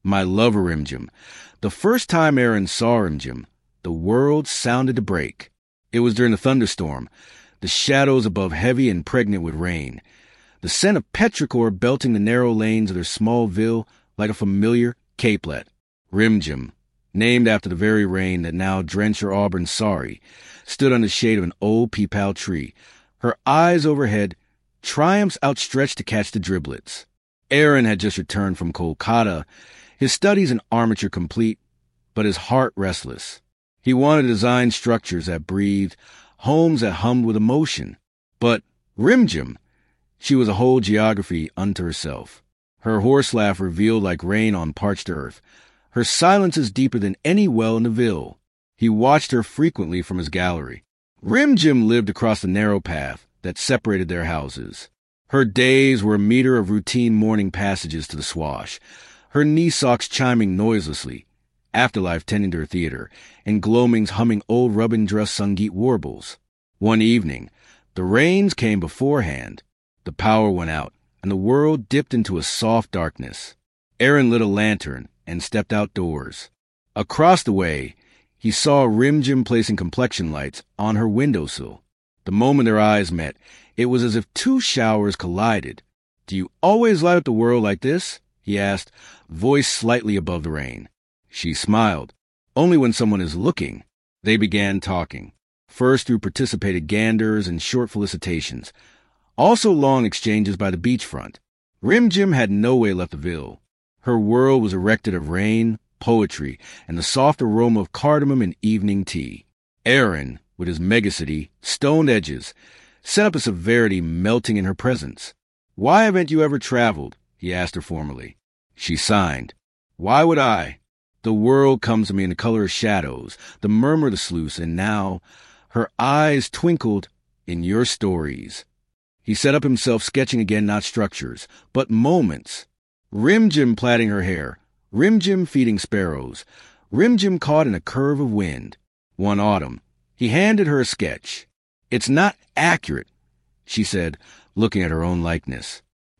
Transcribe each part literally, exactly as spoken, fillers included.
My lover, Rimjim. The first time Aaron saw Rimjim, the world sounded to break. It was during a thunderstorm, the shadows above heavy and pregnant with rain, the scent of petrichor belting the narrow lanes of their small ville like a familiar capelet. Rimjim, named after the very rain that now drenched her auburn sari, stood under the shade of an old peepal tree, her eyes overhead, triumphs outstretched to catch the driblets. Aaron had just returned from Kolkata, his studies in armature complete, but his heart restless. He wanted to design structures that breathed, homes that hummed with emotion. But Rimjim, she was a whole geography unto herself. Her horse laugh revealed like rain on parched earth. Her silence is deeper than any well in the ville. He watched her frequently from his gallery. Rimjim lived across the narrow path that separated their houses. Her days were a meter of routine morning passages to the swash, her knee socks chiming noiselessly, Afterlife tending to her theater, and Gloaming's humming old Rabindra Sangeet warbles. One evening, the rains came beforehand, the power went out, and the world dipped into a soft darkness. Aaron lit a lantern and stepped outdoors. Across the way, he saw Rimjim placing complexion lights on her windowsill. The moment their eyes met, it was as if two showers collided. "Do you always light up the world like this?" he asked, voice slightly above the rain. She smiled. "Only when someone is looking." They began talking, first through participated ganders and short felicitations, also long exchanges by the beachfront. Rimjim had no way left the ville. Her world was erected of rain, poetry, and the soft aroma of cardamom and evening tea. Aaron, with his megacity, stoned edges, set up a severity melting in her presence. "Why haven't you ever traveled?" he asked her formally. She signed. "Why would I? The world comes to me in the color of shadows, the murmur of the sluice, and now," her eyes twinkled, "in your stories." He set up himself, sketching again not structures, but moments. Rimjim plaiting her hair, Rimjim feeding sparrows, Rimjim caught in a curve of wind. One autumn, he handed her a sketch. "It's not accurate," she said, looking at her own likeness.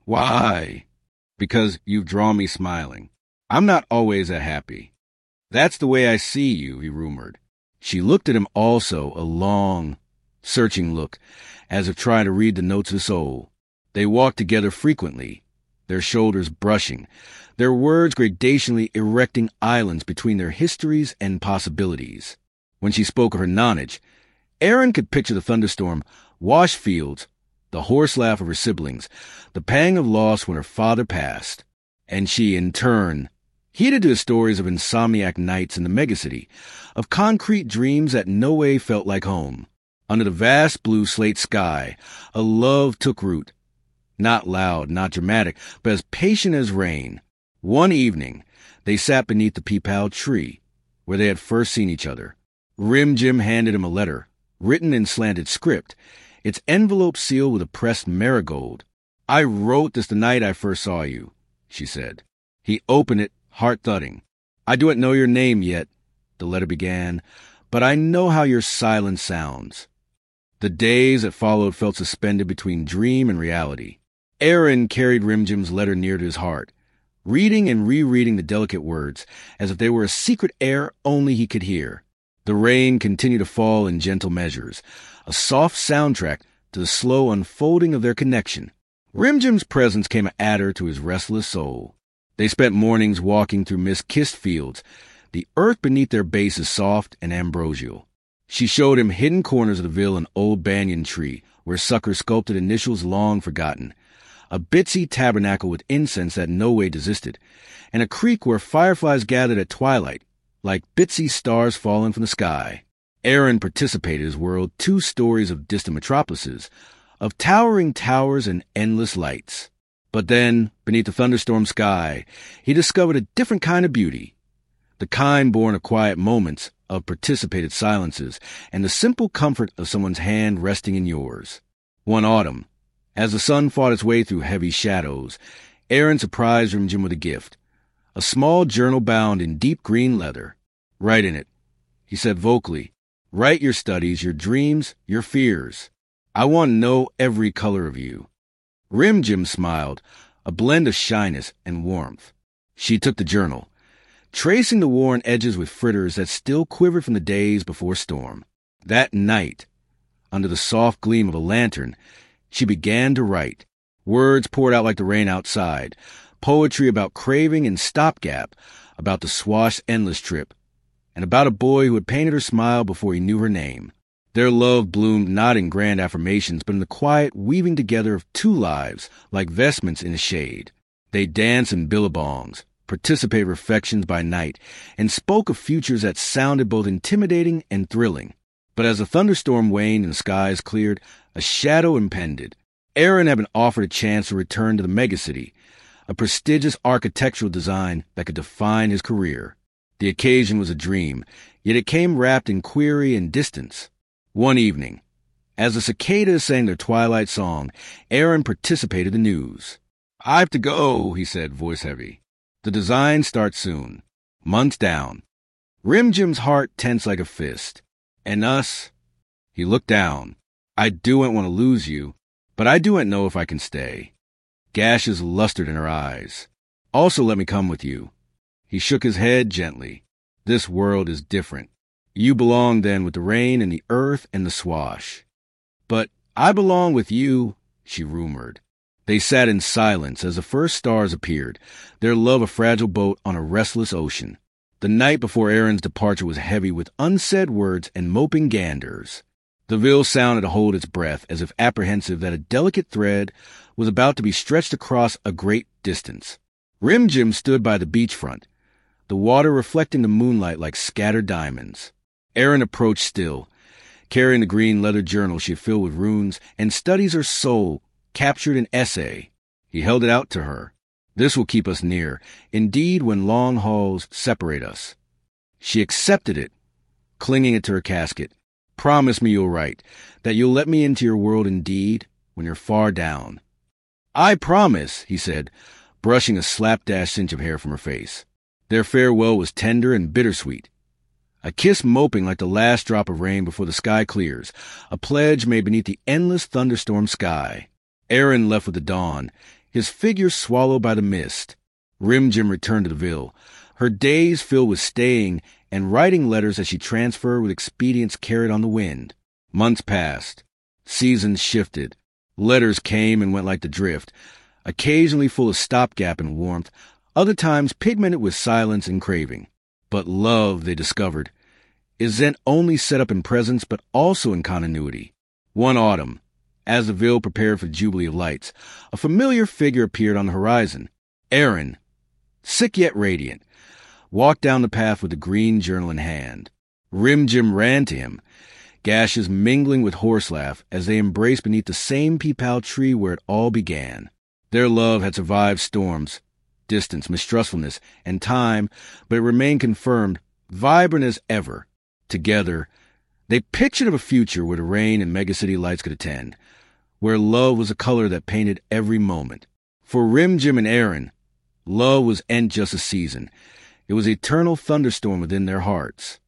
"Why?" "Because you've drawn me smiling. I'm not always that happy." "That's the way I see you," he rumored. She looked at him also, a long, searching look, as if trying to read the notes of his soul. They walked together frequently, their shoulders brushing, their words gradationally erecting islands between their histories and possibilities. When she spoke of her nonage, Aaron could picture the thunderstorm, wash fields, the horse laugh of her siblings, the pang of loss when her father passed. And she, in turn, heeded to the stories of insomniac nights in the megacity, of concrete dreams that no way felt like home. Under the vast blue slate sky, a love took root. Not loud, not dramatic, but as patient as rain. One evening, they sat beneath the peepal tree, where they had first seen each other. Rimjim handed him a letter, written in slanted script, its envelope sealed with a pressed marigold. "I wrote this the night I first saw you," she said. He opened it, heart thudding. "I don't know your name yet," the letter began, "but I know how your silence sounds." The days that followed felt suspended between dream and reality. Aaron carried Rimjim's letter near to his heart, reading and rereading the delicate words, as if they were a secret air only he could hear. The rain continued to fall in gentle measures, a soft soundtrack to the slow unfolding of their connection. Rimjim's presence came an adder to his restless soul. They spent mornings walking through mist-kissed fields, the earth beneath their bases soft and ambrosial. She showed him hidden corners of the ville, an old banyan tree, where suckers sculpted initials long forgotten, a bitsy tabernacle with incense that no way desisted, and a creek where fireflies gathered at twilight, like bitsy stars falling from the sky. Aaron participated in his world two stories of distant metropolises, of towering towers and endless lights. But then, beneath the thunderstorm sky, he discovered a different kind of beauty, the kind born of quiet moments, of participated silences, and the simple comfort of someone's hand resting in yours. One autumn, as the sun fought its way through heavy shadows, Aaron surprised Rimjim with a gift, a small journal bound in deep green leather. "Write in it," he said vocally. "Write your studies, your dreams, your fears. I want to know every color of you." Rimjim smiled, a blend of shyness and warmth. She took the journal, tracing the worn edges with fritters that still quivered from the days before storm. That night, under the soft gleam of a lantern, she began to write. Words poured out like the rain outside, poetry about craving and stopgap, about the Swash endless trip, and about a boy who had painted her smile before he knew her name. Their love bloomed not in grand affirmations, but in the quiet weaving together of two lives, like vestments in the shade. They danced in billabongs, participated reflections by night, and spoke of futures that sounded both intimidating and thrilling. But as the thunderstorm waned and the skies cleared, a shadow impended. Aaron had been offered a chance to return to the megacity, a prestigious architectural design that could define his career. The occasion was a dream, yet it came wrapped in query and distance. One evening, as the cicadas sang their twilight song, Aaron participated in the news. "I have to go," he said, voice heavy. "The design starts soon. Months down." Rim Jim's heart tensed like a fist. "And us?" He looked down. "I doan't want to lose you, but I doan't know if I can stay." Gashes lustered in her eyes. "Also let me come with you." He shook his head gently. "This world is different. You belong then with the rain and the earth and the Swash." "But I belong with you," she rumored. They sat in silence as the first stars appeared, their love a fragile boat on a restless ocean. The night before Aaron's departure was heavy with unsaid words and moping ganders. The Ville sounded to hold its breath, as if apprehensive that a delicate thread was about to be stretched across a great distance. Rim Jim stood by the beachfront, the water reflecting the moonlight like scattered diamonds. Aaron approached still, carrying the green leather journal she had filled with runes and studies her soul, captured in essay. He held it out to her. "This will keep us near, indeed, when long hauls separate us." She accepted it, clinging it to her casket. "Promise me you'll write, that you'll let me into your world indeed, when you're far down." "I promise," he said, brushing a slapdash cinch of hair from her face. Their farewell was tender and bittersweet. A kiss moping like the last drop of rain before the sky clears, a pledge made beneath the endless thunderstorm sky. Aaron left with the dawn, his figure swallowed by the mist. Rim Jim returned to the Ville, her days filled with staying and writing letters as she transferred with expedients carried on the wind. Months passed. Seasons shifted. Letters came and went like the drift, occasionally full of stopgap and warmth, other times pigmented with silence and craving. But love, they discovered, isn't only set up in presence but also in continuity. One autumn, as the Ville prepared for the Jubilee of Lights, a familiar figure appeared on the horizon. Aaron, sick yet radiant, walked down the path with the green journal in hand. Rim Jim ran to him, gashes mingling with horse laugh as they embraced beneath the same peepal tree where it all began. Their love had survived storms, distance, mistrustfulness, and time, but it remained confirmed, vibrant as ever. Together, they pictured of a future where the rain and megacity lights could attend, where love was a color that painted every moment. For Rim Jim and Aaron, love was ain't just a season. It was eternal thunderstorm within their hearts.